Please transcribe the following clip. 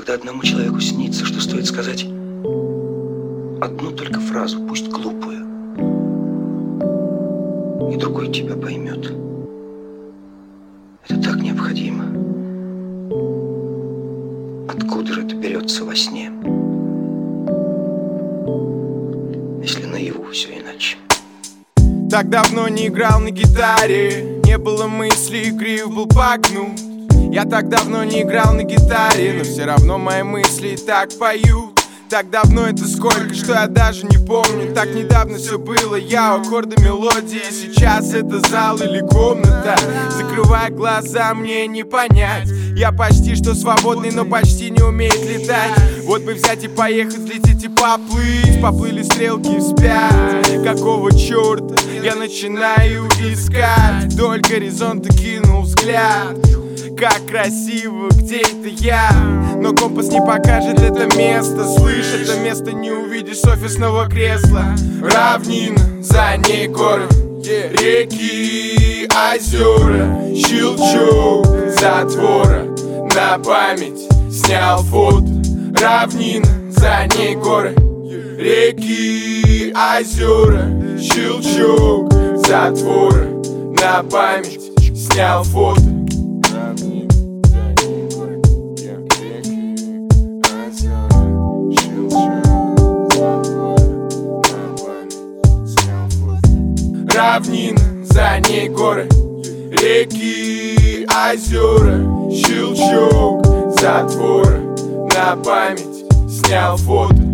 Когда одному человеку снится, что стоит сказать одну только фразу, пусть глупую, и другой тебя поймет. Это так необходимо. Откуда же это берется во сне, если наяву все иначе? Так давно не играл на гитаре, не было мысли, гриф был погнут. Я так давно не играл на гитаре, но все равно мои мысли так поют. Так давно это сколько, что я даже не помню. Так недавно все было, я у аккорда мелодии. Сейчас это зал или комната. Закрывая глаза, мне не понять. Я почти что свободный, но почти не умеет летать. Вот бы взять и поехать, взлететь и поплыть. Поплыли стрелки вспять. Какого черта я начинаю искать? Вдоль горизонта кинул взгляд. Как красиво, где это я? Но компас не покажет это место. Слышь, это место не увидишь с офисного кресла. Равнина, за ней горы, реки, озера. Щелчок затвора, на память снял фото. Равнина, за ней горы, реки, озера. Щелчок затвора, на память снял фото. Равнина, за ней горы, реки, озера. Щелчок затвора, на память снял фото.